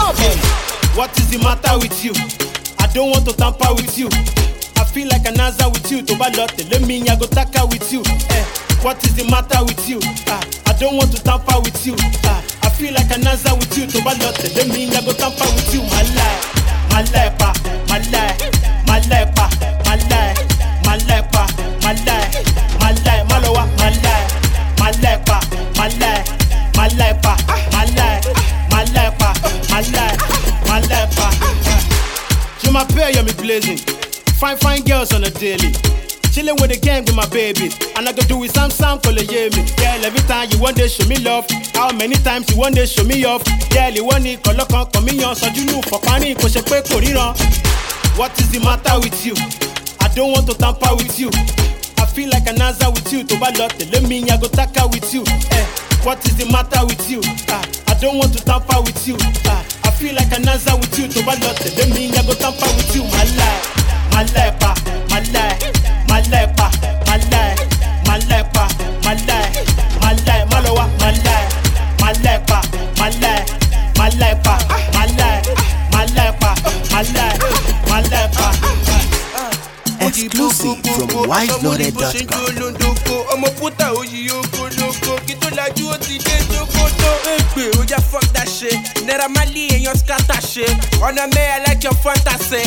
What is the matter with you? I don't want to tamper with you. I feel like an answer with you. To balote, let me I go taka with you. What is the matter with you? I don't want to tamper with you. I feel like an answer with you. To balote, let me I go tamper with you. My life, my life, my life, my life, my life, my life, my life, my life, my lower, my life, my life, my life, my life, my life, my life, my life, my life. You my pair, you me blazing. Fine girls on a daily. Chilling with the gang with my babies. And I go do it some call a yeah me. Girl, every time you want to show me love. How many times you want to show me off? Girl, you want it, call me on. So you know for panic, cause you pay Korean. What is the matter with you? I don't want to tamper with you. I feel like an answer with you. To balote, let me I go taka with you. What is the matter with you? I don't want to tamper with you. I feel like an answer with you. To balote, let me I go tamper with you. My life. My life, my life, my life, my life, my life, my life, my life, my lower, my life, my life, my life, my life, my life, my life, my life, my life. Exclusive from wiseloaded.com. Fuck that shit. Nera Mali and your scatter shit. On a me, I like your fantasy.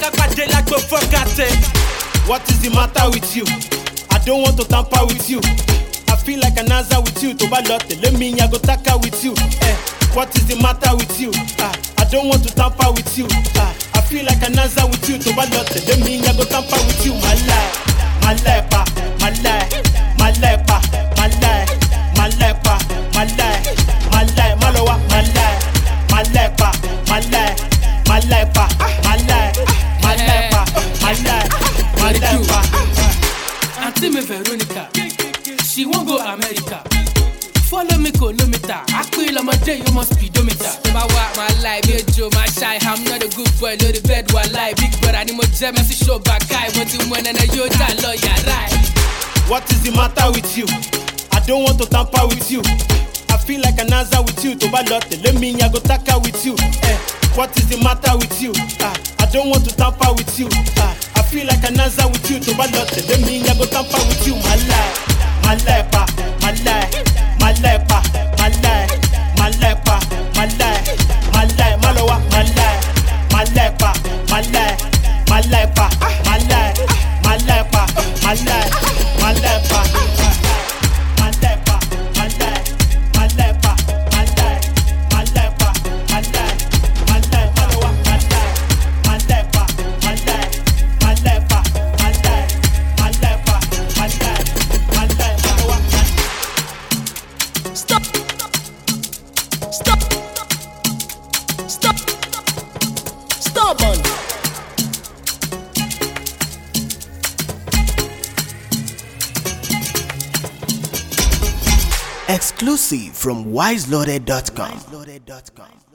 What is the matter with you? I don't want to tamper with you. I feel like an answer with you. To balote, let me I go taka with you. What is the matter with you? I don't want to tamper with you. I feel like an answer with you. To balote, let me I go tamper with you. My life, my life, my life, my life, my life, my life, my life, my life, my lower, my life, my life, my life, my life, my life, my life, my life, my life. Auntie me Veronica, she won't go America. Follow me, kilometer. I feel I'm a day, you must speedometer. My walk, my life, yeah, Joe, my shy. I'm not a good boy, load the bed while I big brother, I'm a jealous show back. I want to win and a yoda lawyer, right? What is the matter with you? I don't want to tamper with you. I feel like an answer with you. To balote, let me I go taka with you. What is the matter with you? I don't want to tamper with you. I feel like an answer with you. To balote, let me I go tamper with you. My life, my life, my life, my life, my life, my life, my life, my life, my lower, my life, my life, my life, my life, my life, my life, my life, my life. Exclusive from wiseloaded.com.